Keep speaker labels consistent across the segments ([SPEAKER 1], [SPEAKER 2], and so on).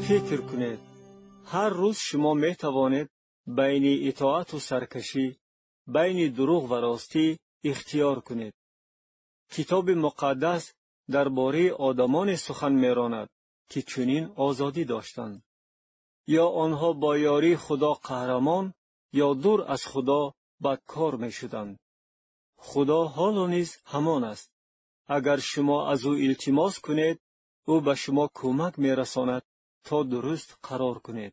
[SPEAKER 1] فکر کنید. هر روز شما می توانید بین اطاعت و سرکشی، بین دروغ و راستی اختیار کنید. کتاب مقدس درباره آدمان سخن می‌راند که چنین آزادی داشتند. یا آنها با یاری خدا قهرمان یا دور از خدا بدکار می‌شدند. خدا حالا نیز همان است. اگر شما از او التماس کنید، او به شما کمک می‌رساند تا درست قرار کنید.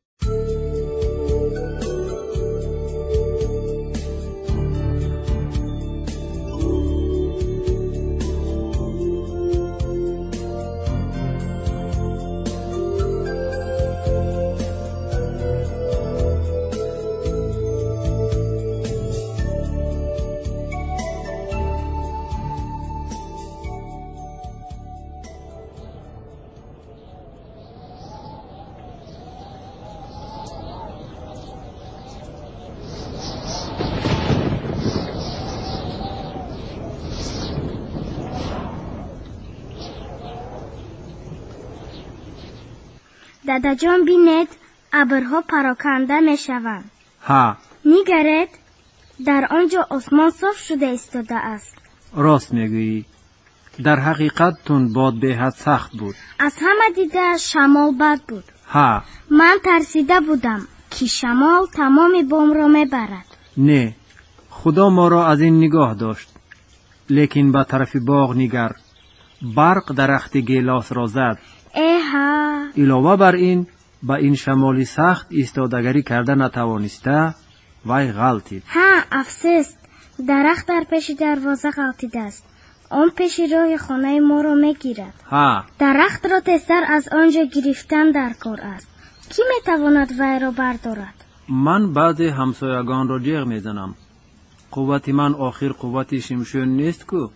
[SPEAKER 2] دادا جان بینید ابرها پراکنده می شوند.
[SPEAKER 3] ها.
[SPEAKER 2] نگرید در آنجا آسمان صاف شده ایستاده است.
[SPEAKER 3] راست میگویی. در حقیقت تون باد به حد سخت بود.
[SPEAKER 2] از همه دیده شمال بد بود.
[SPEAKER 3] ها.
[SPEAKER 2] من ترسیده بودم که شمال تمام بام را میبرد.
[SPEAKER 3] نه، خدا ما را از این نگاه داشت. لیکن به طرف باغ نگر. برق درخت گیلاس را زد.
[SPEAKER 2] ایها.
[SPEAKER 3] علاوه بر این با این شمالی سخت ایستادگی کرده نتوانسته وای غلطید.
[SPEAKER 2] ها، افسوس. درخت در پیش دروازه غلطیده است. آن پیش راه خانه ما را میگیرد.
[SPEAKER 3] ها.
[SPEAKER 2] درخت را تستر از آنجا گرفتن در کار است. کی میتواند وی را بردارد؟
[SPEAKER 3] من بعض همسایگان را جیغ میزنم. قوت من آخر قوت شمشون نیست کو؟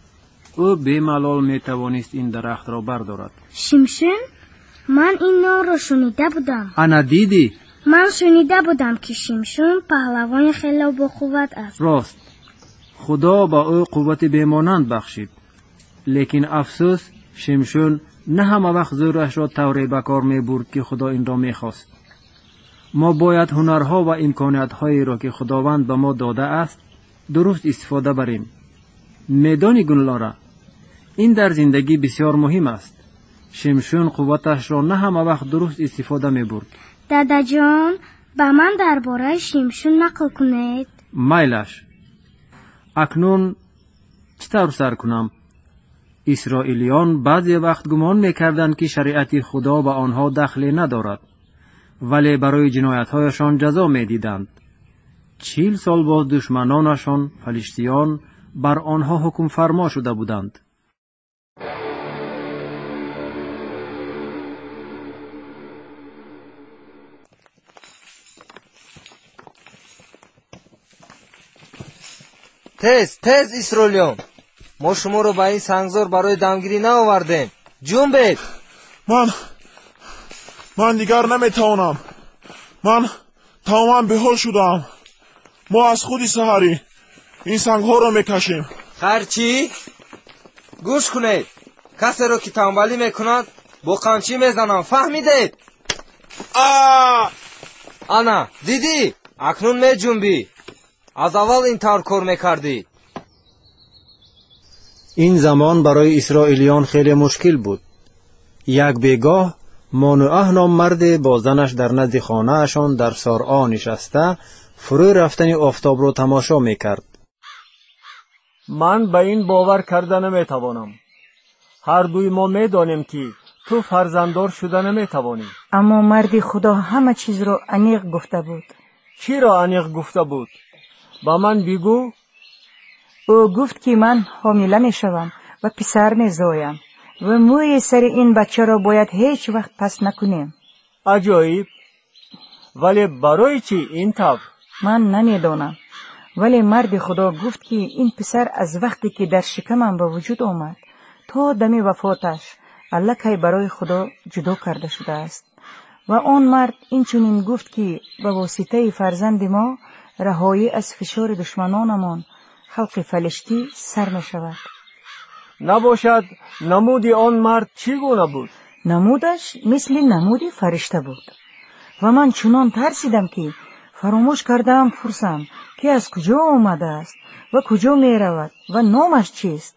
[SPEAKER 3] او به ملال میتوانست این درخت را بردارد.
[SPEAKER 2] شمشون؟ من این نام را شنیده بودم.
[SPEAKER 3] انا دیدی؟
[SPEAKER 2] من شنیده بودم که شمشون پهلوان خیلی با قوت است.
[SPEAKER 3] راست. خدا با او قوت بیمانند بخشید. لیکن افسوس شمشون نه همه وقت زورش را طوری به کار میبرد که خدا این را میخواست. ما باید هنرها و امکانیت‌هایی را که خداوند به ما داده است درست استفاده بریم. میدانی گلنارا، این در زندگی بسیار مهم است. شمشون قوتش را نه همه وقت درست استفاده میبرد.
[SPEAKER 2] دادا جان، با من درباره شمشون نقل کنید.
[SPEAKER 3] میلش. اکنون چطور سر کنم؟ اسرائیلیان بعضی وقت گمان میکردند که شریعت خدا به آنها دخلی ندارد، ولی برای جنایت‌هایشان جزا میدیدند. 40 سال باز دشمنانشان فلسطینیان بر آنها حکم فرما شده بودند.
[SPEAKER 4] تز اسرائیلیان، ما شما رو با این سنگزار برای دمگیری نآوردیم. جنبید.
[SPEAKER 5] من دیگر نمیتوانم. من تمام بیهوش شدم. ما از خودی سحری این سنگ ها رو میکشیم.
[SPEAKER 4] خرچی؟ گوش کنید. کسی رو که تنبلی میکند با قمچی میزنم، فهمیدید؟ انا دیدی؟ اکنون میجنبی. از اول این طور کار میکردی.
[SPEAKER 3] این زمان برای اسرائیلیان خیلی مشکل بود. یک بیگاه مانوئه نام مرد با زنش در نزد خانه اشان در سارعا نشسته فرو رفتن آفتاب رو تماشا میکرد.
[SPEAKER 1] من به این باور کرده نمیتوانم. هر دوی ما میدانیم که تو فرزنددار شده نمیتوانی.
[SPEAKER 6] اما مرد خدا همه چیز رو عمیق گفته بود.
[SPEAKER 1] چی را عمیق گفته بود؟ با من بگو.
[SPEAKER 6] او گفت که من حامله میشوم و پسر میزایم و موی سر این بچه را باید هیچ وقت پس نکنیم.
[SPEAKER 1] عجایب. ولی برای چی این طور؟
[SPEAKER 6] من نمیدانم، ولی مرد خدا گفت که این پسر از وقتی که در شکمم به وجود آمد تا دم وفاتش الکی برای خدا جدا کرده شده است. و آن مرد این چنین گفت که به واسطه فرزند ما رهایی از فشار دشمنانمان خلق فلسطین سر می شود.
[SPEAKER 1] نباشد نمودی آن مرد چگونه بود؟
[SPEAKER 6] نمودش مثل نمود فرشته بود و من چنان ترسیدم که فراموش کردم پرسم که از کجا آمده است و کجا می رود و نامش چیست.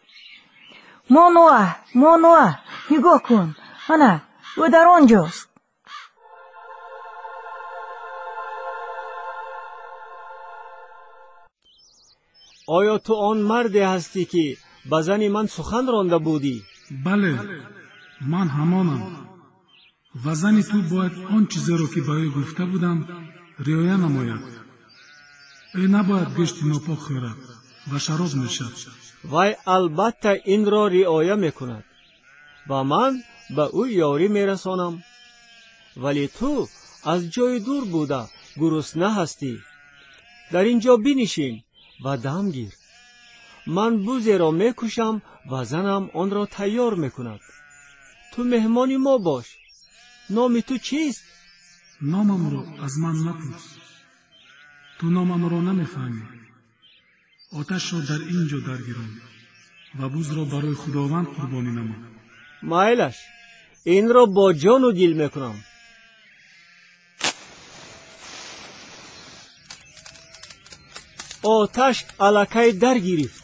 [SPEAKER 6] مانوه نگاه کن، انا او در آنجاست.
[SPEAKER 1] آیا تو آن مردی هستی که به زن من سخن رانده بودی؟
[SPEAKER 7] بله، من همانم و زن تو باید آن چیزی را که برای گفته بودم رعایت نماید. ای نباید گشت ناپاک خورد و شراب نوشد.
[SPEAKER 1] وای البته این را رعایت میکند و من به او یاری میرسانم. ولی تو از جای دور بوده گرسنه هستی. در اینجا بنشین و دم گیر. من بوزی را میکشم و زنم آن را تیار میکند. تو مهمان ما باش. نام تو چیست؟
[SPEAKER 7] نامم را از من نپرس. تو نامم را نمیفهمی. آتش را در اینجا درگیران و بوز را برای خداوند قربانی نما.
[SPEAKER 1] مایلش، این را با جان و دل میکنم. آتش الکی درگیرفت.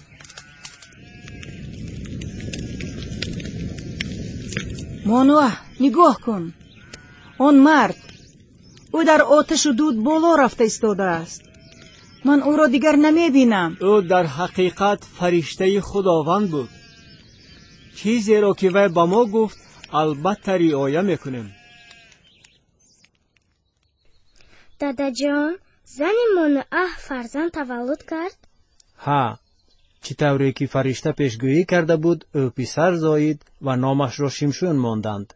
[SPEAKER 6] مانوه نگاه کن، آن مرد او در آتش و دود بالا رفته ایستاده است. من او را دیگر نمی بینم.
[SPEAKER 1] او در حقیقت فرشته خداوند بود. چیزی را که وی به ما گفت البته رعایت میکنیم.
[SPEAKER 2] دادا جان، زن مانوه فرزند تولد کرد؟
[SPEAKER 3] ها، چی طوری که فرشته پیشگویی کرده بود او پسر زایید و نامش را شمشون ماندند.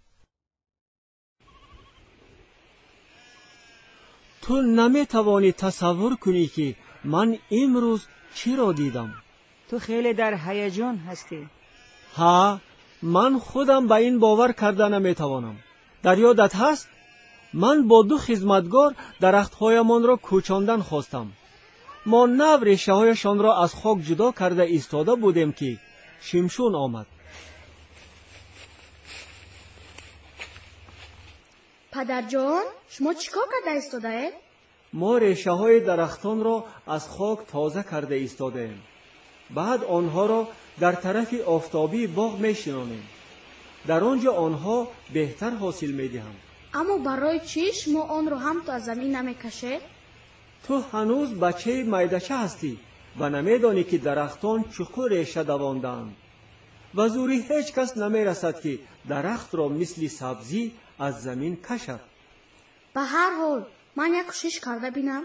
[SPEAKER 1] تو نمیتوانی تصور کنی که من امروز چی را دیدم.
[SPEAKER 6] تو خیلی در هیجان هستی.
[SPEAKER 1] ها، من خودم به این باور کرده نمیتوانم. در یادت هست؟ من با 2 خدمتگار درختهایمان را کوچاندن خواستم. ما نو ریشه هایشان را از خاک جدا کرده ایستاده بودیم که شمشون آمد.
[SPEAKER 8] پدر جان، شما چیکار کرده ایستاده اید؟
[SPEAKER 1] ما ریشه های درختان را از خاک تازه کرده ایستاده ایم. بعد آنها را در طرف آفتابی باغ میشنانیم. در آنجا آنها بهتر حاصل میدهند.
[SPEAKER 8] اما برای چی شما آن را هم تو از زمین نمیکشید؟
[SPEAKER 1] تو هنوز بچه میدچه هستی و نمیدانی که درختان چقدر ریشه دواندند و زوری هیچ کس نمیرسد که درخت را مثل سبزی از زمین کشد.
[SPEAKER 8] به هر حال من یک کوشش کرده بینم.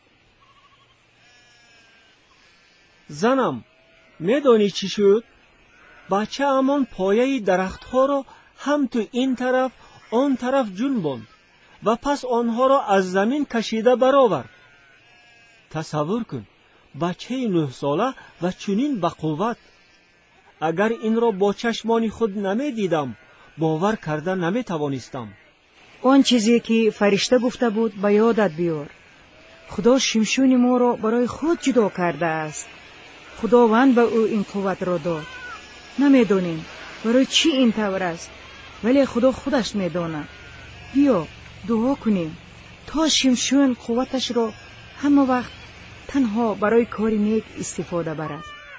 [SPEAKER 1] زنم، میدانی چی شد؟ بچه امان پایه درخت ها را هم تو این طرف آن طرف جنباند و پس آنها را از زمین کشیده برآورد. تصور کن، بچه 9 ساله و چنین با قوت. اگر این را با چشمان خود نمی دیدم باور کرده نمی توانستم.
[SPEAKER 6] آن چیزی که فرشته گفته بود به یادت بیار. خدا شمشون ما را برای خود جدا کرده است. خداوند به او این قوت را داد. نمیدونیم برای چی این طور است، ولی خدا خودش میداند. بیا دعا کنیم تا شمشون قوتش را همه وقت تنها برای کار نیک استفاده برد.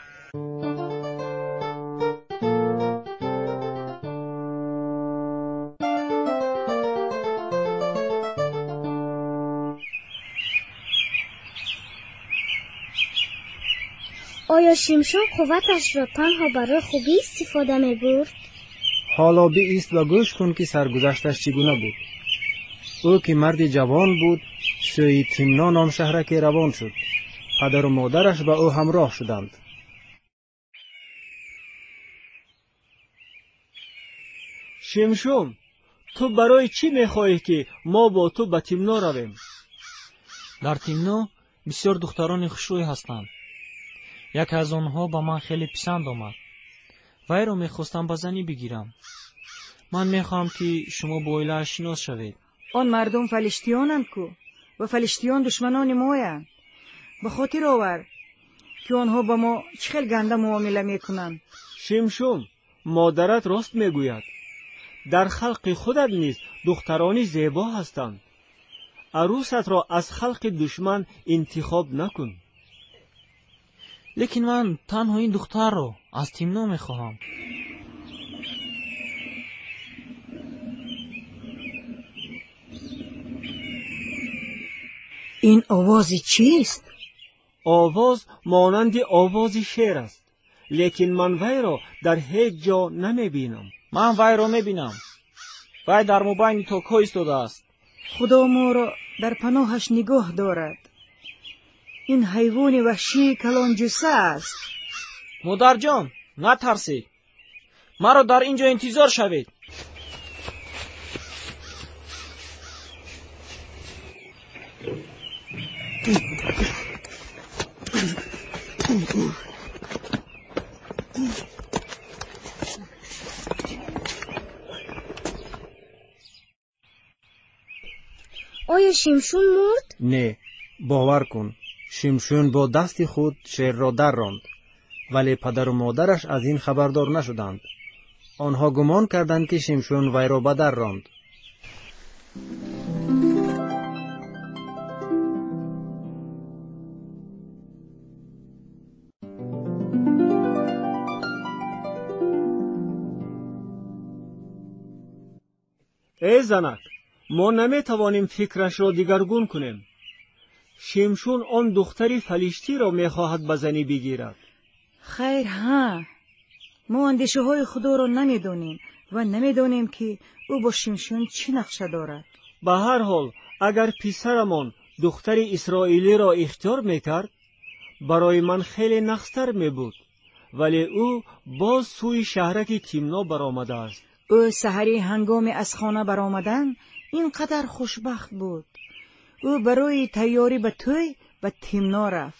[SPEAKER 2] آیا شمشون قوتش را تنها برای خوبی استفاده می برد؟
[SPEAKER 3] حالا بیست و گوش کن که سرگذشتش چگونه بود. او که مرد جوان بود سوی تیمنا نام شهرک روان شد. پدر و مادرش به او همراه شدند.
[SPEAKER 1] شمشون، تو برای چی میخواهی که ما با تو به تیمنا رویم؟
[SPEAKER 9] در تیمنا بسیار دختران خوشروی هستند. یکی از آنها با من خیلی پسند آمد. وی را میخواستم به زنی بگیرم. من میخواهم که شما با ایله شناس شوید.
[SPEAKER 6] آن مردم فلسطینیانند کو و فلسطینیان دشمنان مایند. به خاطر آور که آنها با ما چه خیلی گنده معامله میکنند.
[SPEAKER 1] شمشون، مادرت راست میگوید. در خلق خودت نیز دخترانی زیبا هستند. عروست را از خلق دشمن انتخاب نکن.
[SPEAKER 9] لیکن من تنها این دختر رو از تیمنا میخواهم.
[SPEAKER 6] این آوازی چیست؟
[SPEAKER 1] آواز مانند آواز شیر است، لیکن من وی را در هیچ جا نمی بینم.
[SPEAKER 9] من وی را میبینم. وی در مابین تاک‌ها ایستاده است.
[SPEAKER 6] خدا ما را در پناهش نگاه دارد. این حیوان وحشی کلان جثه است.
[SPEAKER 9] مادر جان، نترسید. مرا در اینجا انتظار شوید.
[SPEAKER 2] آیا شمشون مرد؟
[SPEAKER 3] نه، باور کن. شمشون با دست خود شیر را در راند، ولی پدر و مادرش از این خبردار نشدند. آنها گمان کردند که شمشون وی را به در راند.
[SPEAKER 1] ای زنک، ما نمی توانیم فکرش را دیگرگون کنیم. شمشون آن دختری فلیشتی را می خواهد به زنی بگیرد.
[SPEAKER 6] خیر ها، ما اندیشه های خدا را نمیدانیم و نمیدانیم که او با شمشون چی نقشه دارد.
[SPEAKER 1] به هر حال اگر پسرمان دختر اسرائیلی را اختیار میکرد، برای من خیلی نخستر می بود، ولی او باز سوی شهرک تیمنا برآمده است.
[SPEAKER 6] او سحری هنگام از خانه برآمدن اینقدر خوشبخت بود. او برای تیاری به توی به تیمنا رفت.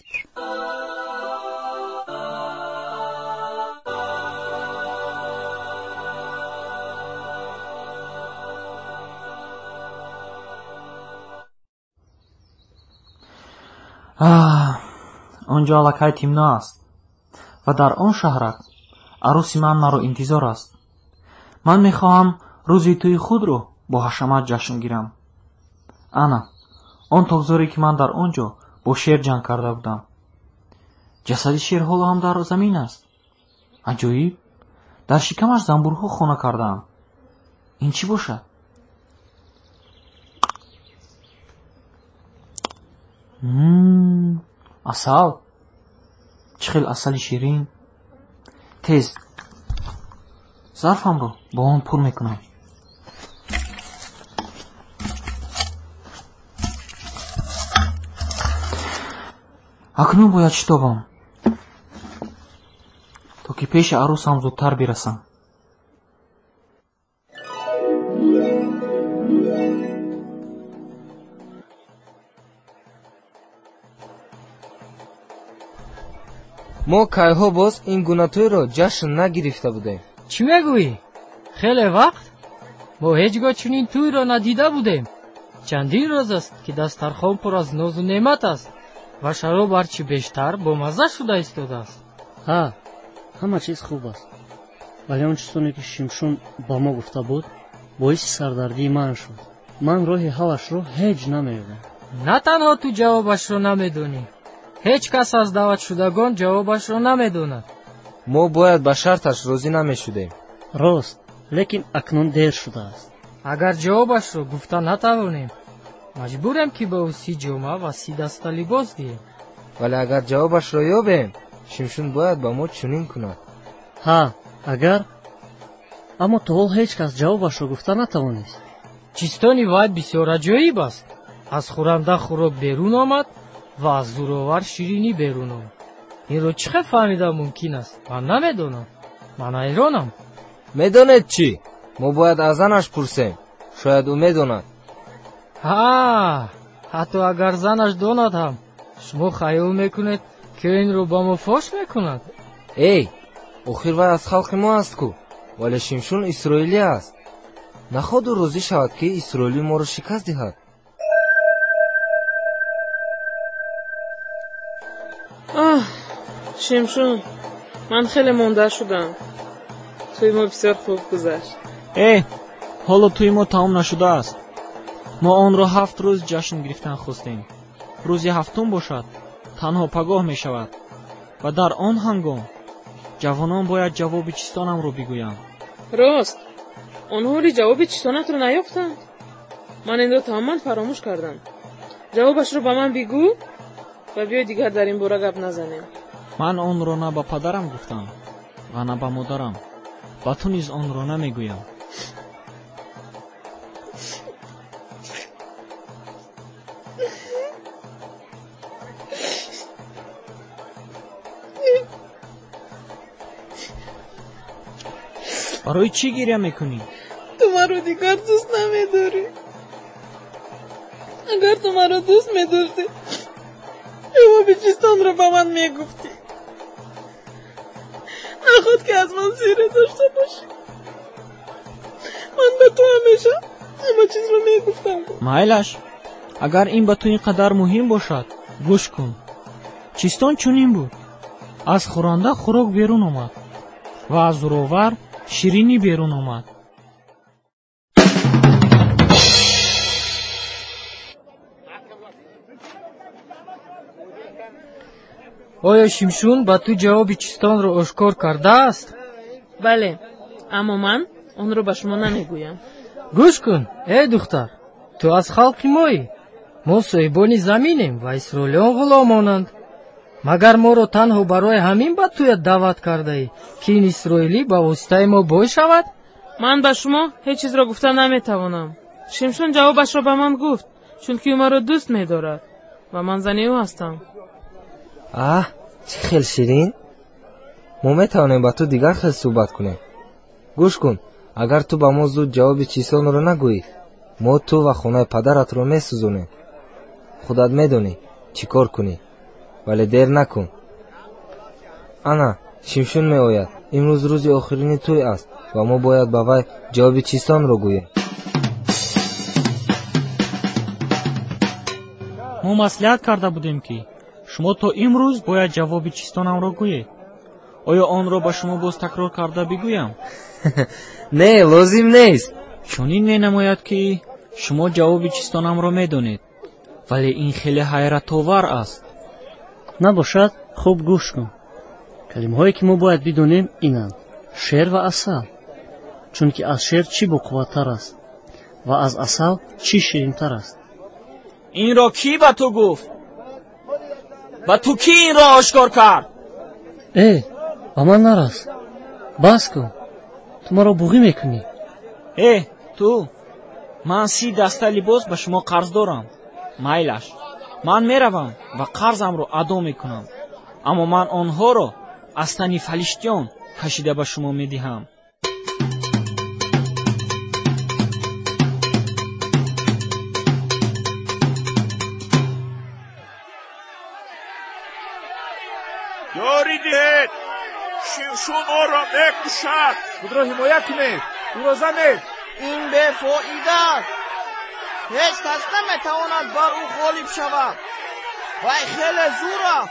[SPEAKER 9] آنجا لکای تیمنا است و در آن شهرک عروسی من مرا انتظار است. من میخواهم روزی توی خود رو با حشمت جشن گیرم. انا آن تاغزاری که من در آنجا با شیر جنگ کرده بودم. جسد شیر حالا هم در زمین است. عجایب، در شکمش زنبورها خانه کردم. این چی باشد؟ عسل. چه خیلی عسل شیرین. تیز ظرفم رو با آن پر میکنم. اکنون باید شتابم تا که پیش عروسم زودتر برسم.
[SPEAKER 4] ما کایها باز این گونه‌توی را جشن نگرفته بودیم.
[SPEAKER 10] چی میگویی؟ خیلی وقت؟ ما هیچگاه چنین توی را ندیده بودیم. چندین روز است که دسترخوان پر از ناز و نعمت است و شراب هرچی بیشتر با مزه شده ایستاده است.
[SPEAKER 11] ها، همه چیز خوب است، ولی آن چیزی که شمشون با ما گفته بود باعث سردردی من شد. من راه حلش را هیچ نمی‌یابم.
[SPEAKER 10] نه تنها تو جوابش را نمیدونی، هیچ کس از دعوت شدگان جوابش را نمیدوند.
[SPEAKER 4] ما باید به شرطش راضی نمیشدیم.
[SPEAKER 11] راست، لیکن اکنون دیر شده است.
[SPEAKER 10] اگر جوابش را گفته نتوانیم، مجبوریم که به او 30 جامه و 30 دسته لباس دهیم.
[SPEAKER 4] ولی اگر جوابش را یابیم، شمشون باید با ما چنین کند.
[SPEAKER 11] ها، اگر اما تو حال هیچ کس جوابش را گفته نتوانست.
[SPEAKER 10] چیستانی وای بسیار عجایب است. از خورنده خوراک بیرون آمد و از زورآور شیرینی بیرون آمد. این رو چه فهمیده ممکن است؟ من نمیدونم. من حیرانم.
[SPEAKER 4] میداند چی؟ ما باید از زنش پرسیم. شاید او میداند.
[SPEAKER 10] حتی اگر زنش داند هم شما خیال میکنید که این رو با ما فاش میکند؟
[SPEAKER 4] ای، آخر وای از خلق ما است کو، ولی شمشون اسرائیلی است. نخواد او روزی شود که اسرائیلی ما رو شکست دهد.
[SPEAKER 12] شمشون، من خیلی مانده شدم. توی ما بسیار خوب گذشت.
[SPEAKER 9] ҳоло тӯи мо тамом нашудааст. мо онро 7 рӯз ҷашн гирифтан хостем. рӯзи ҳафтум бошад, танҳо пагоҳ мешавад ва дар он ҳангом ҷавонон бояд ҷавоби чистонамро бигӯянд.
[SPEAKER 12] рост, онҳо ли ҷавоби чистонатро наёфтанд? ман инро тамоман фаромӯш кардам. ҷавобашро ба ман бигӯ ва биёй дигар дар ин бора гап назанем.
[SPEAKER 9] ман онро на ба падарам гуфтам ва на ба модарам. ба ту низ онро намегӯям. барои чӣ гирья мекунӣ?
[SPEAKER 12] ту маро дигар дӯст намедорӣ. агар ту маро дӯст медоштӣ, ҷавоби чистонро ба ман мегуфтӣ. нахуд ки аз ман сирре дошта бошӣ. ман ба ту ҳамеша ҳама чизро мегуфтам.
[SPEAKER 9] майлаш, агар ин ба ту ин қадар муҳим бошад, гӯш кун. чистон чунин буд. аз хӯранда хӯрок берун омад ва аз зуровар ширинӣ берун омад.
[SPEAKER 10] оё Шимшун ба ту ҷавоби чистонро ошкор кардааст?
[SPEAKER 12] бале, аммо ман онро ба шумо намегӯям.
[SPEAKER 10] гӯш кун, духтар, ту аз халқи моӣ. мо соҳибони заминем ва исроилиён ғуломонанд. магар моро танҳо барои ҳамин ба туят даъват кардаӣ, ки ин исроилӣ ба воситаи мо бой шавад?
[SPEAKER 12] ман ба шумо ҳеҷ чизро гуфта наметавонам. Шимшон ҷавобашро ба ман гуфт, чунки ӯ маро дӯст медорад ва ман зани ӯ ҳастам.
[SPEAKER 4] чӣ хел ширин? мо метавонем ба ту дигар хел суҳбат кунем. гӯш кун, агар ту ба мо зуд ҷавоби чистонро нагӯӣ, мо ту ва хонаи падаратро месӯзонем. худат медонӣ чӣ кор кунӣ, вале дер накун. ана, Шимшон меояд. имрӯз рӯзи охирини тӯй аст ва мо бояд ба вай ҷавоби чистонро гӯем.
[SPEAKER 9] мо маслиҳат карда будем ки шумо то имрӯз бояд ҷавоби чистонамро гӯед. оё онро ба шумо боз такрор карда бигӯям?
[SPEAKER 4] не, лозим нест.
[SPEAKER 9] чунин менамояд ки шумо ҷавоби чистонамро медонед, вале ин хеле ҳайратовар аст.
[SPEAKER 11] набошад, хуб гӯш кун. калимаҳое ки мо бояд бидонем инанд: шер ва асал. чунки аз шер чӣ боқувваттар аст ва аз асал чӣ ширинтар аст?
[SPEAKER 9] инро кӣ ба ту гуфт? ба ту кӣ инро ошкор кард?
[SPEAKER 11] ба ман нарас. бас кун. ту маро буғӣ мекунӣ.
[SPEAKER 9] ту, ман 30 даста либос ба шумо қарз дорам. майлаш, ман меравам ва қарзамро адо мекунам. аммо ман онҳоро аз тани фалиштиён кашида ба шумо медиҳам.
[SPEAKER 5] ёрӣ диҳед! Шимшон моро мекушад!
[SPEAKER 3] худро ҳимоя кунед! ӯро занед!
[SPEAKER 13] ин бефоида аст. ҳеҷ кас наметавонад бар ӯ ғолиб шавад. вай хеле зур аст.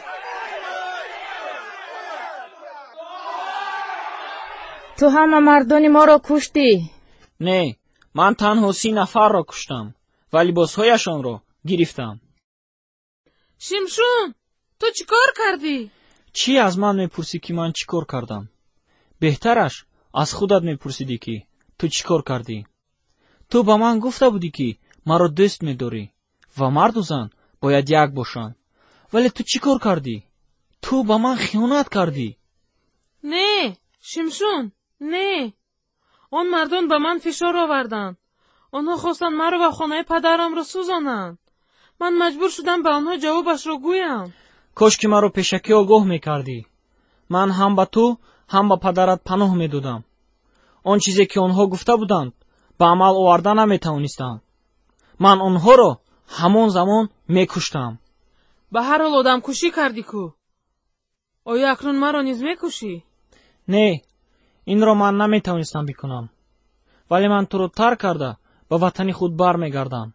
[SPEAKER 12] ту ҳама мардони моро куштӣ?
[SPEAKER 9] не, ман танҳо 30 нафарро куштам ва либосҳояшонро гирифтам.
[SPEAKER 12] Шимшон, ту чӣ кор кардӣ?
[SPEAKER 9] чӣ аз ман мепурсӣ ки ман чӣ кор кардам? беҳтараш аз худат мепурсидӣ ки ту чӣ кор кардӣ. ту ба ман гуфта будӣ ки маро дӯст медорӣ ва марду зан бояд як бошанд. вале ту чӣ кор кардӣ? ту ба ман хиёнат кардӣ.
[SPEAKER 12] не, Шимшон, не. он мардон ба ман фишор оварданд. онҳо хостанд маро ва хонаи падарамро сӯзонанд. ман маҷбур шудам ба онҳо ҷавобашро гӯям.
[SPEAKER 9] кошки маро пешакӣ огоҳ мекардӣ. ман ҳам ба ту, ҳам ба падарат паноҳ медодам. он чизе ки онҳо гуфта буданд, ба амал оварда наметавонистам. ман онҳоро ҳамон замон мекуштам.
[SPEAKER 12] ба ҳар ҳол одамкушӣ кардӣ ку. оё акнун маро низ мекушӣ?
[SPEAKER 9] не, инро ман наметавонистам бикунам. вале ман туро тарк карда ба ватани худ бармегардам.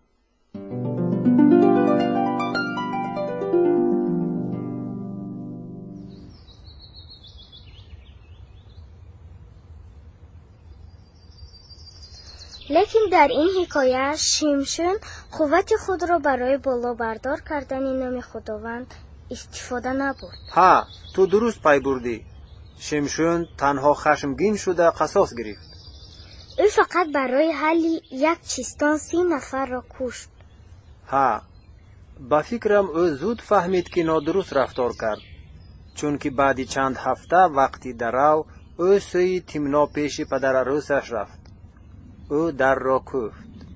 [SPEAKER 2] لیکن در این حکایت شمشون قوت خود را برای بالا بردار کردن نام خداوند استفاده نبرد.
[SPEAKER 3] ها، تو درست پی بردی. شمشون تنها خشمگین شده قصاص گرفت.
[SPEAKER 2] او فقط برای حل یک چیستان 30 نفر را کشت.
[SPEAKER 3] ها، با فکرم او زود فهمید که نادرست رفتار کرد. چون که بعد چند هفته وقتی درو او سوی تیمنا پیش پدر عروسش رفت. او در را کوفت.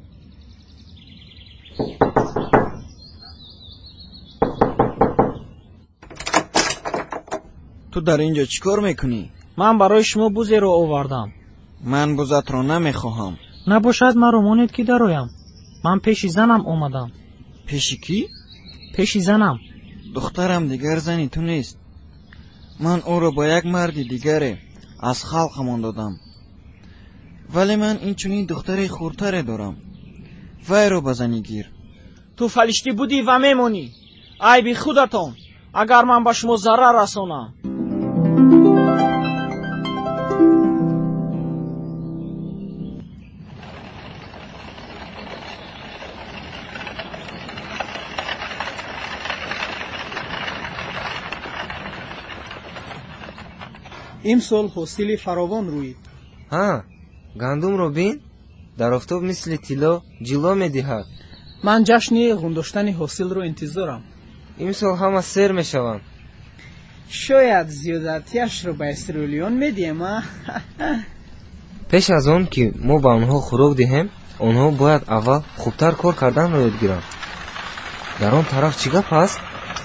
[SPEAKER 13] تو در اینجا چیکار میکنی؟
[SPEAKER 9] من برای شما بوزی رو آوردم.
[SPEAKER 13] من بوزت را نمیخواهم.
[SPEAKER 9] نباشد مرا مانید که درایم. من پیش زنم آمدم.
[SPEAKER 13] پیش کی؟
[SPEAKER 9] پیش زنم.
[SPEAKER 13] دخترم دیگر زنی تو نیست. من او را با یک مرد دیگره از خلقمان دادم. ولی من این چونین دختر خورتره دارم. وی رو بزنی گیر.
[SPEAKER 9] تو فلشتی بودی و میمونی. ای بی خودتان. اگر من با شما ضرر رسانم.
[SPEAKER 14] امسال حاصل فراوان روید.
[SPEAKER 4] ها، گندم رو بین در آفتاب مثل طلا جلوه میدهد.
[SPEAKER 14] من جشن غنداشتن حاصل رو انتظارم.
[SPEAKER 4] امسال همه سیر میشوند.
[SPEAKER 14] شاید زیادتیش رو به اسرائیلیان میدیم.
[SPEAKER 4] پیش از آن که ما به آنها خوراک دهیم، آنها باید اول خوبتر کار کردن رو یاد گیرند. در آن طرف چی گپ است؟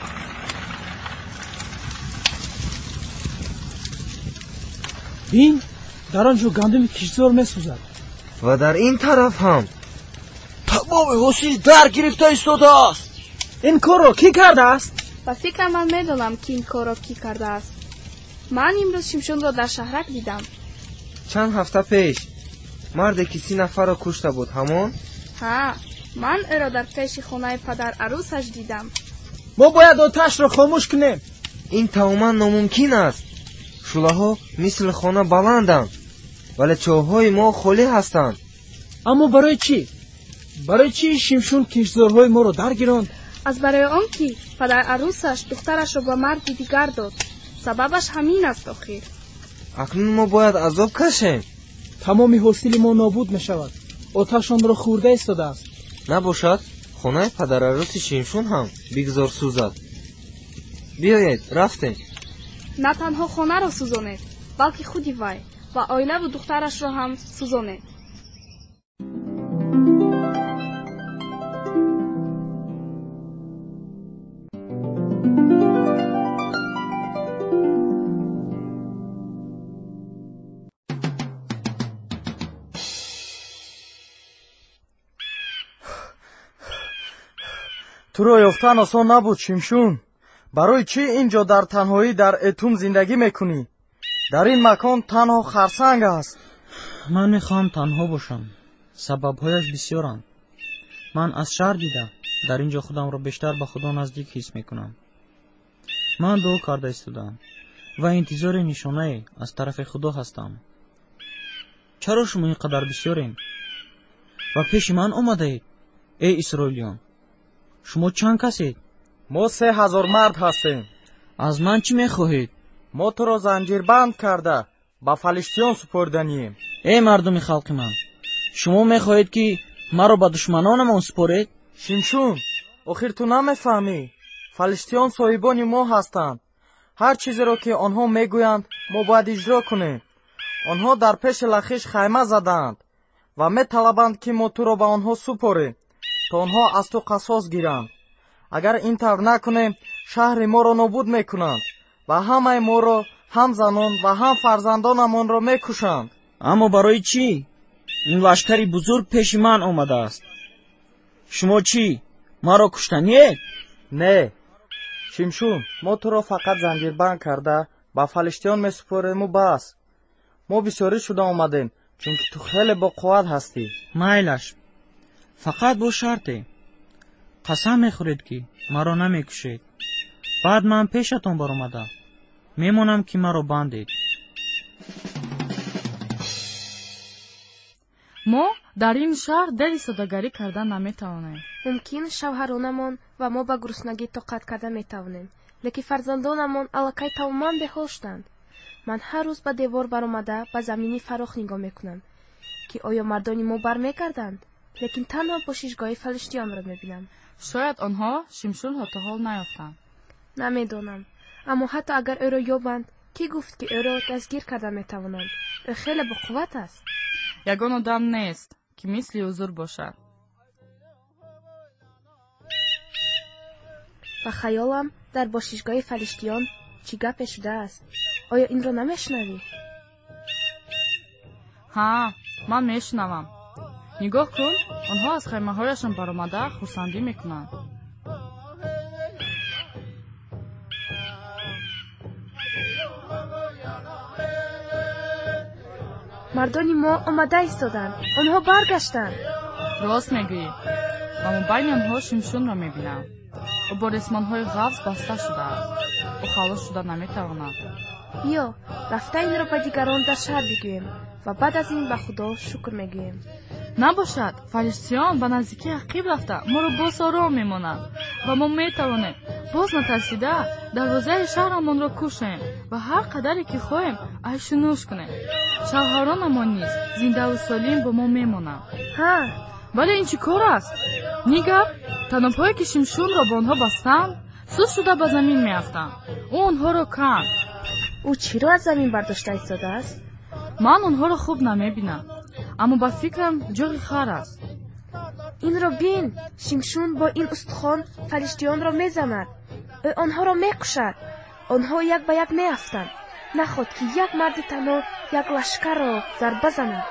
[SPEAKER 14] بین در آنجا گندم کشزار میسوزد.
[SPEAKER 4] و در این طرف هم
[SPEAKER 13] تمام حاصل در گرفته ایستاده است.
[SPEAKER 14] این کار را کی کرده است؟
[SPEAKER 8] به فکر من میدانم که این کار را کی کرده است. من امروز شمشون را در شهرک دیدم.
[SPEAKER 4] چند هفته پیش مردی که 30 نفر را کشته بود همان؟
[SPEAKER 8] ها، من او را در پیش خانه پدر عروسش دیدم.
[SPEAKER 14] ما باید آتش را خاموش کنیم.
[SPEAKER 4] این تماما ناممکن است. شولاها مثل خانه بلندند ولی چاه‌های ما خالی هستند.
[SPEAKER 14] اما برای چی؟ برای چی شمشون کشزارهای ما را درگیراند؟
[SPEAKER 8] از برای آن که پدر عروسش دخترش را به مرد دیگر داد. سببش همین است آخر.
[SPEAKER 4] اکنون ما باید عذاب کشیم.
[SPEAKER 14] تمام حاصل ما نابود می شود. آتش آن را خورده ایستاده است.
[SPEAKER 4] نباشد خانه پدر عروس شمشون هم بگذار سوزد. بیایید رفتیم.
[SPEAKER 8] نه تنها خانه را سوزانید بلکه خودی وی و آیله و دخترش را هم سوزانید.
[SPEAKER 15] تو را یافتن آسان نبود شمشون. برای چی اینجا در تنهایی در اتوم زندگی میکنی؟ در این مکان تنها خرسنگ است.
[SPEAKER 9] من میخوام تنها باشم. سببهایش بسیارند. من از شهر دیدم. در اینجا خودم را بیشتر به خدا نزدیک حس میکنم. من دعا کرده ایستادم و انتظار نشانه از طرف خدا هستم. چرا شما اینقدر بسیارین و پیش من آمده اید ای اسرائیلیان؟ شما چند کسید؟
[SPEAKER 15] ما 3000 مرد هستیم.
[SPEAKER 9] از من چی میخواهید؟
[SPEAKER 15] ما تو را زنجیر بند کرده با فلسطین سپردنیم.
[SPEAKER 9] ای مردم خلق من، شما میخواهید که مرا به دشمنانمان سپارید؟
[SPEAKER 15] شمشون، آخر تو نمیفهمی؟ فلسطین صاحبان ما هستند. هر چیزی را که آنها میگویند ما باید اجرا کنیم. آنها در پیش لخیش خیمه زدند و میطلبند که ما تو را به آنها سپاریم تا آنها از تو قصاص گیرند. اگر این طور نکنیم شهر ما را نابود میکنند و همه ما را، هم زنان و هم فرزندانمان را میکشند.
[SPEAKER 9] اما برای چی؟ این لشکری بزرگ پیش من آمده است. شما چی؟ ما را کشتنید؟
[SPEAKER 15] نه شمشون، ما تو را فقط زنجیر بند کرده با فلسطین میسپاریم و بس. ما بسیاری شده آمدیم چون که تو خیلی با قوت هستی.
[SPEAKER 9] مایلش، فقط با شرطی قسم میخورید که مرا نمیکشید. بعد من پیشتون برآمده میمونم که مرا بندید.
[SPEAKER 6] ما
[SPEAKER 12] дар ин шаҳр дали соддагарӣ карда наметавонем.
[SPEAKER 8] мумкин шавҳаронамон ва мо ба гуруснагӣ тоқат карда метавонем, лекин фарзандонамон аллакай тамоман бехол шуданд. ман ҳар рӯз ба девор баромада ба замини фарох нигоҳ мекунам, ки оё мардони мо бармегарданд, лекин танҳо бошишгоҳи фалиштиёнро мебинам.
[SPEAKER 12] шояд онҳо Шимшонро то ҳол наёфтанд.
[SPEAKER 8] намедонам, аммо ҳатто агар ӯро ёбанд, кӣ гуфт ки ӯро дастгир карда метавонанд? ӯ хеле боқувват аст.
[SPEAKER 12] ягон одам нест ки мисли ҳузур бошад.
[SPEAKER 8] ба хаёлам дар бошишгоҳи фалиштиён чӣ гапе шудааст? оё инро намешнавӣ?
[SPEAKER 12] ҳа, ман мешунавам. нигоҳ кун, онҳо аз хаймаҳояшон баромада хурсандӣ мекунанд.
[SPEAKER 8] мардони мо омада истоданд. онҳо баргаштанд.
[SPEAKER 12] рост мегӯӣ. ва мобайни онҳо Шимшонро мебинам. ӯ бо рисмонҳои ғафз баста шудааст. ӯ халос шуда наметавонад.
[SPEAKER 8] биё рафта инро ба дигарон дар шаҳр бигӯем ва баъд аз ин ба худо шукр мегӯем.
[SPEAKER 12] набошад, фалиштиён ба наздикии ақиб рафта моро боз ором мемонанд ва мо метавонем боз натарсида дарвозаи шаҳрамонро кушем ва ҳар қадаре ки хоҳем айшу нӯш кунем. шавҳаронамон низ зиндаву солим бо мо мемонанд.
[SPEAKER 8] ҳа,
[SPEAKER 12] вале ин чӣ кор аст? нигар, танобҳое ки Шимшонро ба онҳо бастанд, суст шуда ба замин меафтанд. ӯ онҳоро канд.
[SPEAKER 8] ӯ чиро аз замин бардошта истодааст?
[SPEAKER 12] ман онҳоро хуб намебинам, аммо ба фикрам ҷоғи хар аст.
[SPEAKER 8] инро бин, Шимшон бо ин устухон фалиштиёнро мезанад. ӯ онҳоро мекушад. онҳо як ба як меафтанд. наход ки як марди танҳо як лашкарро зарба занад.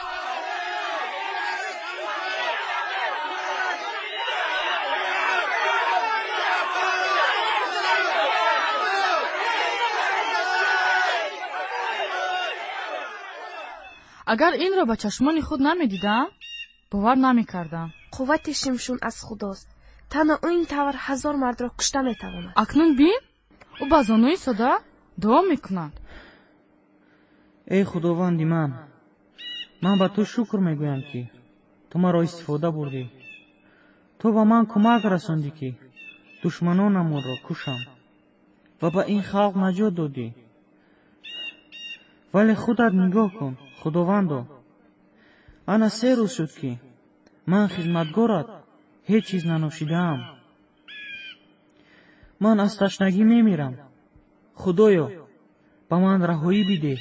[SPEAKER 12] агар инро ба чашмони худ намедидам, бовар намекардам.
[SPEAKER 8] қуввати Шимшон аз худост. танҳо ӯ ин тавр 1000 мардро кушта метавонад.
[SPEAKER 12] акнун бин, ӯ ба зонуи сода дуо мекунад.
[SPEAKER 9] эй худованди ман ба ту шукр мегӯям, ки ту маро истифода бурдӣ. ту ба ман кӯмак расондӣ, ки душманонамонро кушам ва ба ин халқ наҷот додӣ. вале худат нигоҳ кун, худовандо. ана 3 рӯз шуд, ки ман хизматгорат ҳеҷ чиз нанӯшидаам. ман аз ташнагӣ мемирам. худоё, ба ман раҳоӣ бидеҳ.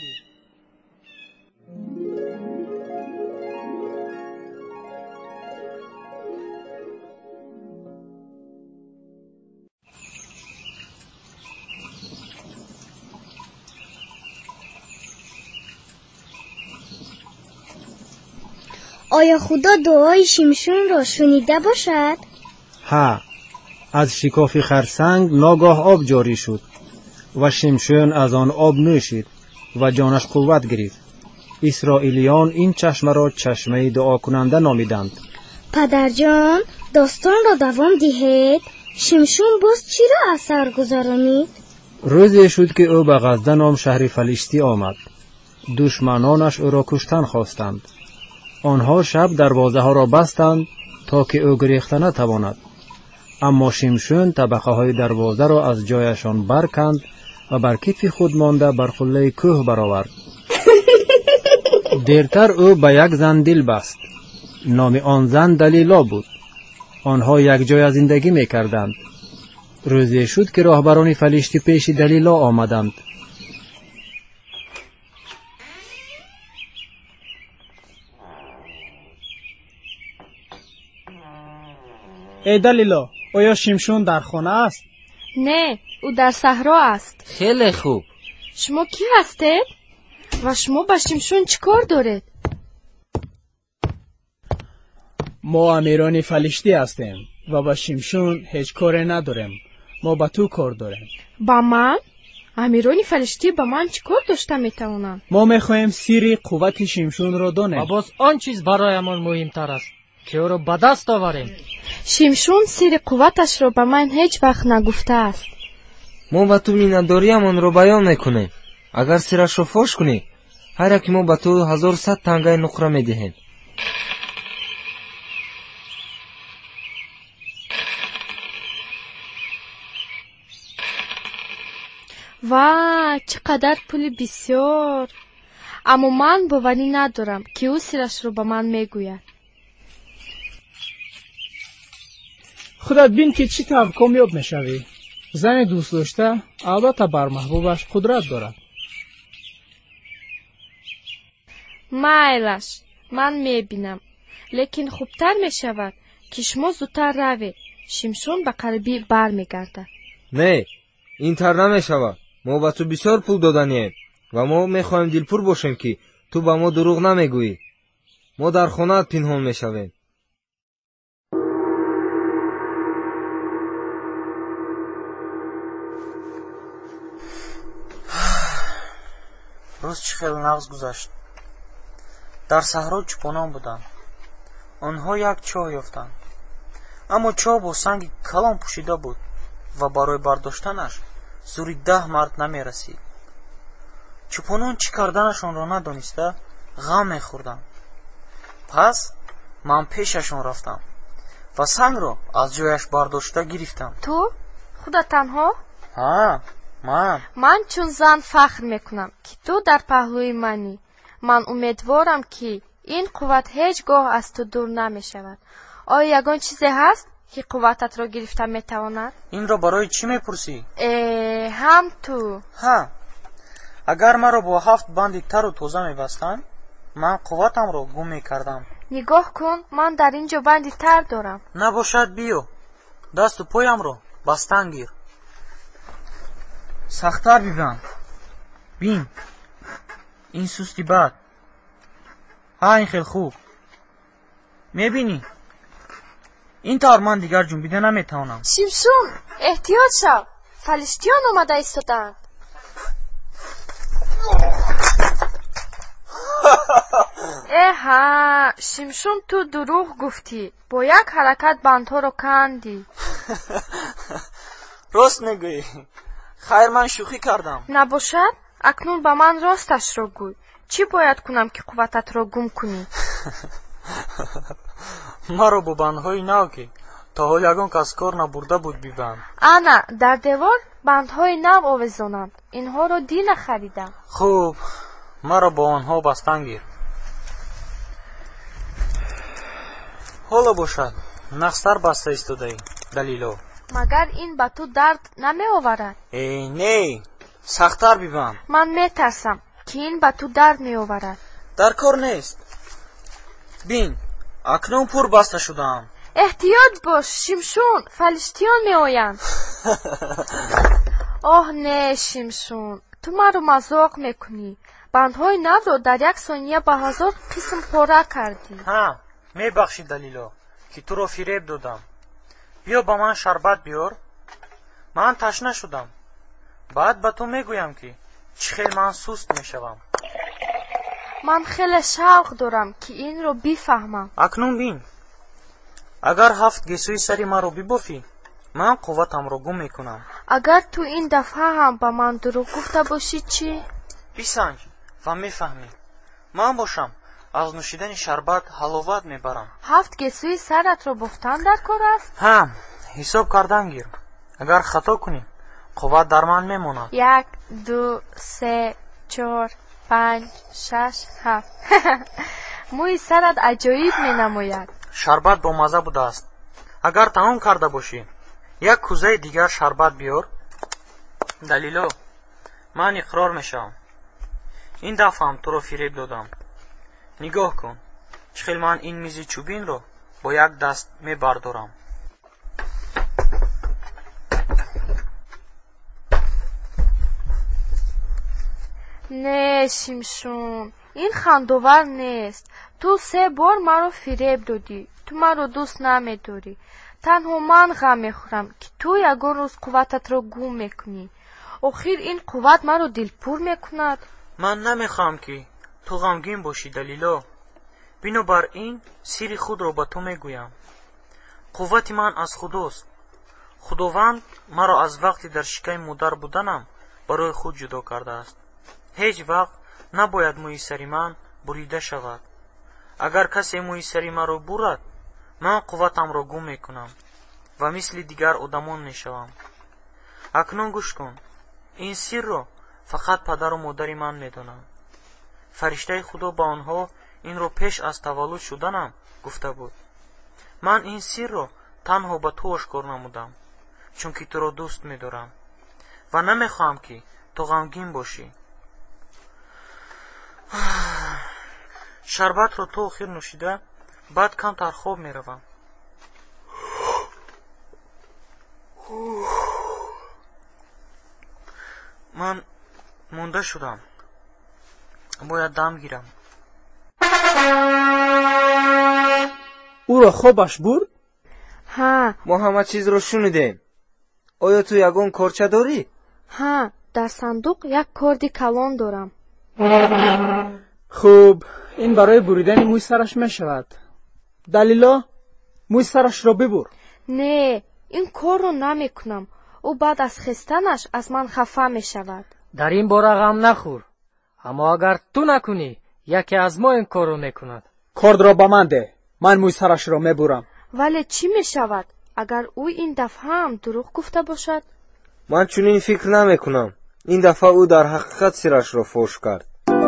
[SPEAKER 2] آیا خدا دعای شمشون را شنیده باشد؟
[SPEAKER 3] ها، از شکاف خرسنگ ناگاه آب جاری شد و شمشون از آن آب نوشید و جانش قوت گرفت. اسرائیلیان این چشمه را چشمه دعا کننده نامیدند.
[SPEAKER 2] پدر جان، داستان را دوام دهید. شمشون باز چی را اثر گذرانید؟
[SPEAKER 3] روزی شد که او به غزه نام شهر فلیستی آمد. دشمنانش او را کشتن خواستند. آنها شب دروازه ها را بستند تا که او گریخته نتواند. اما شمشون طبقه های دروازه را از جایشان برکند و بر کتف خود مانده بر قله کوه برآورد. دیرتر او به یک زن دل بست. نام آن زن دلیلا بود. آنها یک جای زندگی میکردند. روزی شد که راهبران فلیستی پیش دلیلا آمدند.
[SPEAKER 14] ای دلیلا، آیا شمشون در خانه است؟
[SPEAKER 8] نه، او در صحرا است.
[SPEAKER 4] خیلی خوب.
[SPEAKER 8] شما کی هستید؟ و شما با شمشون چی کار دارید؟
[SPEAKER 14] ما امیران فلیستی هستیم و با شمشون هیچ کاری نداریم. ما با تو کار داریم.
[SPEAKER 8] با من؟ امیران فلیستی با من چی کار داشته میتوانند؟
[SPEAKER 14] ما میخواهیم سری قوت شمشون را دانیم.
[SPEAKER 10] و باز آن چیز برایمان مهمتر است که او را به دست آوریم.
[SPEAKER 8] شمشون سری قوتش را به من هیچ وقت نگفته است.
[SPEAKER 4] ما با تو مینداریمان را بیان میکنیم. اگر سرش را فاش کنی، هر یک ما با تو 1100 تنگه نقره میدهیم.
[SPEAKER 8] вай, чӣ қадар пули бисёр! аммо ман боварӣ надорам, ки ӯ сирашро ба ман мегӯяд.
[SPEAKER 14] худат бин ки чӣ тавр комёб мешавӣ. зани дӯстдошта албатта бар маҳбубаш қудрат дорад.
[SPEAKER 8] майлаш, ман мебинам, лекин хубтар мешавад, ки шумо зудтар равед. Шимшон ба қарибӣ бармегардад.
[SPEAKER 4] не, ин тар намешавад. мо ба ту бисёр пул доданием ва мо мехоҳем дилпур бошем, ки ту ба мо дурӯғ намегӯӣ. мо дар хонаат пинҳон мешавем.
[SPEAKER 15] рӯз чӣ хеле нағз гузашт. дар саҳро чӯпонон буданд. онҳо як чоҳ ёфтанд. аммо чоҳ бо санги калон пӯшида буд ва барои бардоштанаш зури 10 мард намерасид. чӯпонон чӣ карданашонро надониста ғам мехӯрданд. пас ман пешашон рафтам ва сангро аз ҷояш бардошта гирифтам.
[SPEAKER 8] ту худат танҳо?
[SPEAKER 15] ҳа,
[SPEAKER 8] ман чун зан фахр мекунам, ки ту дар паҳлӯи манӣ. ман умедворам, ки ин қувват ҳеҷ гоҳ аз ту дур намешавад. оя ягон чизе ҳаст, ки қуввататро гирифта метавонад?
[SPEAKER 15] инро барои чӣ мепурсӣ?
[SPEAKER 8] ҳам ту.
[SPEAKER 15] ҳа, агар маро бо 7 банди тару тоза мебастанд, ман қувватамро гум мекардам.
[SPEAKER 8] нигоҳ кун, ман дар ин ҷо банди тар дорам.
[SPEAKER 15] набошад, биё, дасту поямро бастан гир. сахттар бибанд. бин, ин сусти бад. ҳа, ин хел хуб. мебинӣ? ин тавр ман дигар ҷунбида наметавонам.
[SPEAKER 8] шимшон, эҳтиёт шав, фалиштиён омада истоданд. эҳа, шимшон, ту дурӯғ гуфтӣ. бо як ҳаракат бандҳоро кандӣ.
[SPEAKER 15] рост мегӯӣ. хайр, ман шӯхӣ кардам.
[SPEAKER 8] набошад, акнун ба ман росташро гӯй. чӣ бояд кунам, ки қуввататро гум кунӣ?
[SPEAKER 15] маро бо бандҳои нав, ки то ҳол ягон кас кор набурда буд, бибанд.
[SPEAKER 8] ана, дар девор бандҳои нав овезонанд. инҳоро дина харидам.
[SPEAKER 15] хуб, маро бо онҳо бастан гир. ҳоло бошад, нақстар баста истодаӣ, Далило.
[SPEAKER 8] магар ин ба ту дард намеоварад?
[SPEAKER 15] не, сахттар бибанд.
[SPEAKER 8] ман метарсам, ки ин ба ту дард меоварад.
[SPEAKER 15] дар кор нест. бин, акнун пур баста шудаам.
[SPEAKER 8] эҳтиёт бош, шимшон, фалиштиён меоянд. оҳ не, шимшон, ту маро мазоқ мекунӣ. бандҳои навро дар як сония ба 1000 қисм пора кардӣ.
[SPEAKER 15] ҳа, мебахшӣ, Далило, ки туро фиреб додам. биё ба ман шарбат биёр. ман ташна шудам. баъд ба ту мегӯям, ки чӣ хел ман суст мешавам.
[SPEAKER 8] ман хеле шавқ дорам, ки инро бифаҳмам.
[SPEAKER 15] акнун бин, агар 7 гесӯи сари маро бибофӣ, ман қувватамро гум мекунам.
[SPEAKER 8] агар ту ин дафъа ҳам ба ман дурӯғ гуфта бошӣ чӣ?
[SPEAKER 15] бисанҷ ва мефаҳмӣ. ман бошам аз нӯшидани шарбат ҳаловат мебарам.
[SPEAKER 8] 7 гесӯи саратро бофтан дар кор аст?
[SPEAKER 15] ҳа, ҳисоб кардан гир. агар хато кунӣ, қувват дар ман мемонад.
[SPEAKER 8] 1 2 3 4 5 6 7 мӯи сарат аҷоиб менамояд.
[SPEAKER 15] шарбат бомаза будааст. агар тамом карда бошӣ, як кӯзаи дигар шарбат биёр. Далило, ман иқрор мешавам. ин дафъам туро фиреб додам. нигоҳ кун, чӣ хел ман ин мизи чӯбинро бо як даст мебардорам.
[SPEAKER 8] не, шимшон, ин хандовар нест. ту 3 бор маро фиреб додӣ. ту маро дӯст намедорӣ. танҳо ман ғам мехӯрам, ки ту ягон рӯз қуввататро гум мекунӣ. охир ин қувват маро дилпур мекунад.
[SPEAKER 15] ман намехоҳам, ки ту ғамгин бошӣ, Далило. бинобар ин сирри худро ба ту мегӯям. қуввати ман аз худост. худованд маро аз вақти дар шикаи модар буданам барои худ ҷудо кардааст. ҳеҷ вақт набояд мӯи сари ман бурида шавад. агар касе мӯи сари маро бурад, ман қувватамро гум мекунам ва мисли дигар одамон мешавам. акнун гӯш кун.
[SPEAKER 9] ин сирро фақат падару модари ман медонанд. фариштаи худо ба онҳо инро пеш аз таваллуд шуданам гуфта буд. ман ин сирро танҳо ба ту ошкор намудам, чунки туро дӯст медорам ва намехоҳам ки ту ғамгин бошӣ. шарбатро то охир нӯшида, баъд камтар хоб меравам. ман монда шудам. бояд дам гирам.
[SPEAKER 14] ӯро хобаш бурд?
[SPEAKER 4] ҳа. мо ҳама чизро шунидем. оё ту ягон корча дорӣ?
[SPEAKER 8] ҳа, дар сандуқ як корди калон дорам.
[SPEAKER 14] хуб, ин барои буридани мӯй сараш мешавад. далило, мӯй сарашро бибур.
[SPEAKER 8] Не, ин корро намекунам. ӯ баъд аз хестанаш аз ман хафа мешавад.
[SPEAKER 10] дар ин бора ғам нахӯр. аммо агар ту накунӣ, яке аз мо ин корро мекунад.
[SPEAKER 14] кордро ба ман де. ман мӯй сарашро мебурам.
[SPEAKER 8] вале чӣ мешавад агар ӯ ин дафъа ҳам дурӯғ гуфта бошад?
[SPEAKER 4] ман чунин фикр намекунам. ин дафъа ӯ дар ҳақиқат сирашро фош кард.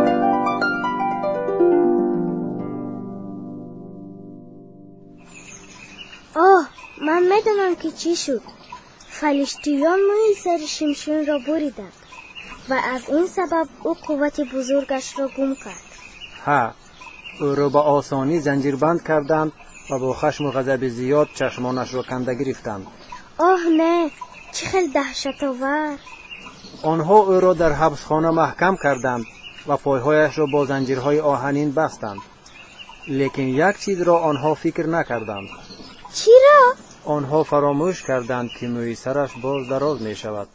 [SPEAKER 2] اوه من میدونم که چی شد. فلسطینیان موی سر شمشون را بریدند و از این سبب او قوت بزرگش را گم کرد.
[SPEAKER 3] ها، او را با آسانی زنجیربند کردند و با خشم و غضب زیاد چشمانش را کنده گرفتند.
[SPEAKER 2] اوه نه، چه خیلی دهشت‌آور.
[SPEAKER 3] آنها او را در حبسخانه محکم کردند و پایهایش را با زنجیرهای آهنین بستند. لیکن یک چیز را آنها فکر نکردند.
[SPEAKER 2] چی را؟
[SPEAKER 3] آنها فراموش کردند که موی سرش باز دراز می شود.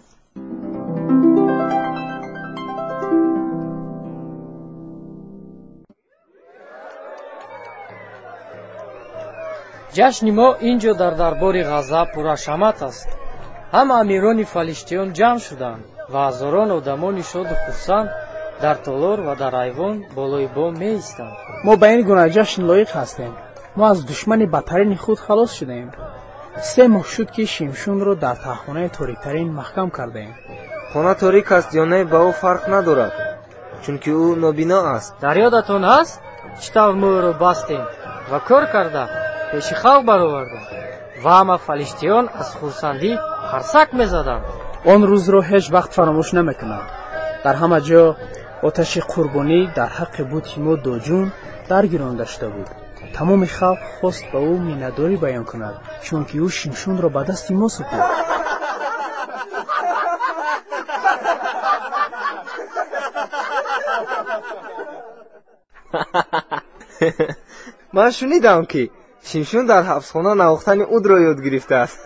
[SPEAKER 10] ҷашни мо инҷо дар дарбори ғазаб пурашамат аст. ҳама амирони фалиштиён ҷамъ шуданд ва ҳазорон одамони шоду хурсанд дар толор ва дар айвон болои бом меистанд.
[SPEAKER 14] мо ба ин гуна ҷашн лоиқ ҳастем. мо аз душмани бадтарини худ халос шудаем. 3 моҳ шуд ки шимшунро дар таҳхонаи ториктарин маҳкам кардаем.
[SPEAKER 4] хона торик аст ё не ба ӯ фарқ надорад, чунки ӯ нобино аст.
[SPEAKER 10] дар ёдатон ҳаст чӣ тавр мо ӯро бастем ва кор карда пеши халқ баровардем ва ҳама фалиштиён аз хурсандӣ харсак мезаданд.
[SPEAKER 14] он рӯзро ҳеҷ вақт фаромӯш намекунам. дар ҳама ҷо оташи қурбонӣ дар ҳаққи бути мо доҷун даргиронда шуда буд. тамоми халқ хост ба ӯ миннатдорӣ баён кунад, чунки ӯ шимшунро ба дасти мо супурд.
[SPEAKER 4] ман шунидам ки шимшун дар ҳабсхона навохтани удро ёд гирифтааст.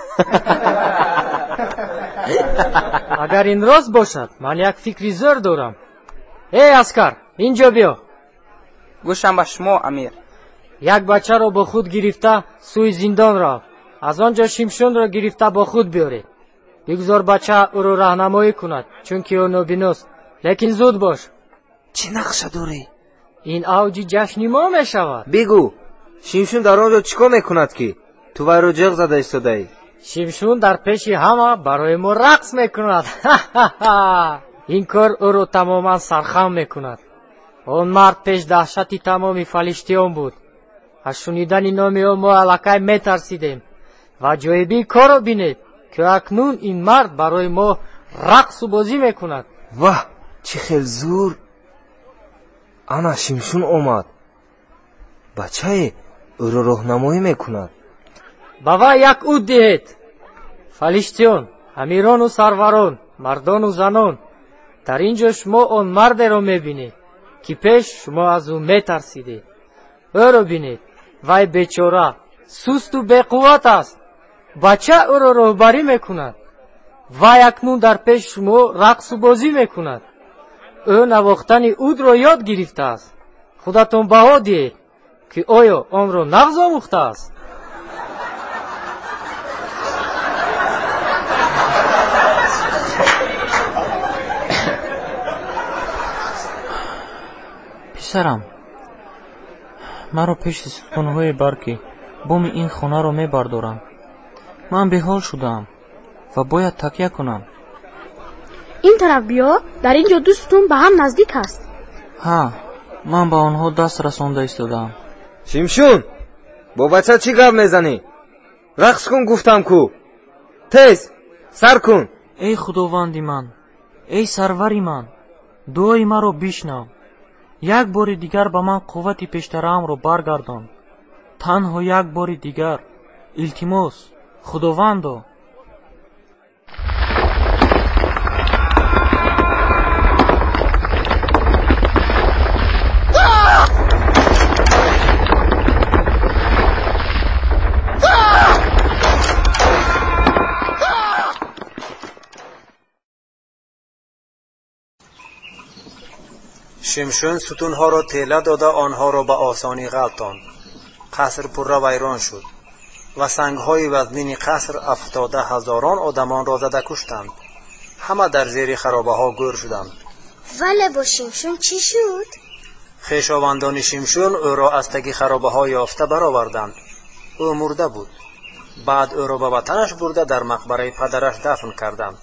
[SPEAKER 10] агар ин рост бошад, ман як фикри зӯр дорам. эй аскар, инҷо биё.
[SPEAKER 15] гӯшам ба шумо амир.
[SPEAKER 10] як бачаро бо худ гирифта сӯи зиндон рав. аз он ҷо шимшунро гирифта бо худ биёред. бигузор бача ӯро раҳнамоӣ кунад, чунки ӯ нобиност. лекин зуд бош.
[SPEAKER 4] чӣ нақша дорӣ?
[SPEAKER 10] ин авҷи ҷашни мо мешавад.
[SPEAKER 4] бигӯ, шимшун дар он ҷо чӣ кор мекунад ки ту вайро ҷиғ зада истодаӣ?
[SPEAKER 10] шимшун дар пеши ҳама барои мо рақс мекунад. ин кор ӯро тамоман сархам мекунад. он мард пеш даҳшати тамоми фалиштиён буд. аз шунидани номи ӯ мо аллакай метарсидем. ва ҷоибии корро бинед, ки акнун ин мард барои мо рақсу бозӣ мекунад.
[SPEAKER 4] ваҳ, чӣ хел зур! ана шимшун омад. бачае ӯро роҳнамоӣ мекунад.
[SPEAKER 10] ба вай як уд диҳед. фалиштиён, амирону сарварон, мардону занон, дар ин ҷо шумо он мардеро мебинед, ки пеш шумо аз ӯ метарсидед. ӯро бинед, вай бечора, сусту беқувват аст. бача ӯро роҳбарӣ мекунад. вай акнун дар пеши шумо рақсу бозӣ мекунад. ӯ навохтани удро ёд гирифтааст. худатон баҳо диҳед, ки оё онро нағз омӯхтааст.
[SPEAKER 9] писарам, маро пеши сутунҳои барки боми ин хонаро мебардорам. ман беҳол шудаам ва бояд такя кунам.
[SPEAKER 2] این طرف بیا. در اینجا دوستون به هم نزدیک هست.
[SPEAKER 9] ها، من با آنها دست رسانده ایستادم.
[SPEAKER 4] شمشون، با بچه چی گپ میزنی؟ رقص کن گفتم کو. تیز سر کن.
[SPEAKER 9] ای خداوندی من، ای سروری من، دعای مرا بشنو. یک بار دیگر به من قوت پیشترم رو برگردان. تنها یک بار دیگر. التماس خداوندو.
[SPEAKER 16] شمشون ستونها را تیله داده آنها را به آسانی غلطاند. قصر پره ویران شد و سنگهای وزنین قصر 70,000 آدمان را زده کشتند. همه در زیر خرابه ها گور شدند.
[SPEAKER 2] ولی با شمشون چی شد؟
[SPEAKER 16] خویشاوندان شمشون او را از تگ خرابه ها یافته برآوردند. او مرده بود. بعد او را به وطنش برده در مقبره پدرش دفن کردند.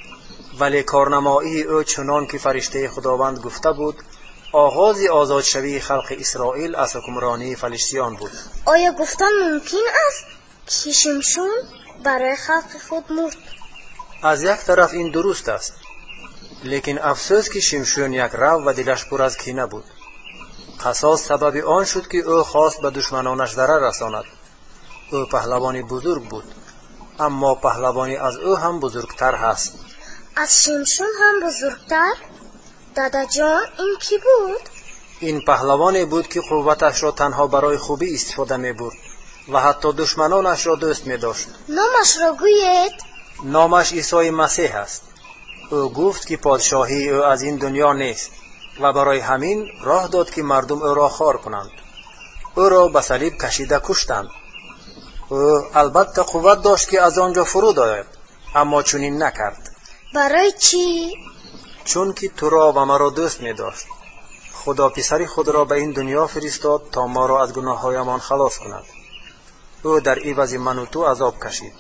[SPEAKER 16] ولی کارنمایی او چنان که فرشته خداوند گفته بود، آغاز آزادشوی خلق اسرائیل از حکمرانی فلسطین بود.
[SPEAKER 2] آیا گفتن ممکن است که شمشون برای خلق خود مرد؟
[SPEAKER 16] از یک طرف این درست است، لیکن افسوس که شمشون یک رو و دلش پر از کینه بود. قصاص سبب آن شد که او خواست به دشمنانش ضرر رساند. او پهلوانی بزرگ بود، اما پهلوانی از او هم بزرگتر هست.
[SPEAKER 2] از شمشون هم بزرگتر؟ دادا جان، این کی بود؟
[SPEAKER 16] این پهلوانی بود که قوتش را تنها برای خوبی استفاده می برد و حتی دشمنانش را دوست می داشت.
[SPEAKER 2] نامش را گوید؟
[SPEAKER 16] نامش عیسی مسیح است. او گفت که پادشاهی او از این دنیا نیست و برای همین راه داد که مردم او را خوار کنند. او را به صلیب کشیده کشتند. او البته قوت داشت که از آنجا فرود آید، اما چنین نکرد.
[SPEAKER 2] برای چی؟
[SPEAKER 16] چون که تو را و مرا دوست می داشت. خدا پسر خود را به این دنیا فرستاد تا ما را از گناههایمان خلاص کند. او در عوض من و تو عذاب کشید.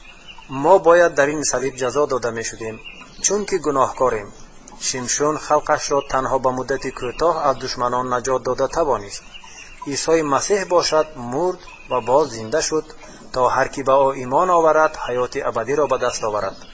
[SPEAKER 16] ما باید در این صلیب جزا داده می شدیم، چون که گناهکاریم. شمشون خلقش را تنها به مدت کوتاه از دشمنان نجات داده توانست. عیسی مسیح باشد مرد و باز زنده شد تا هر کی به او ایمان آورد حیات ابدی را به دست آورد.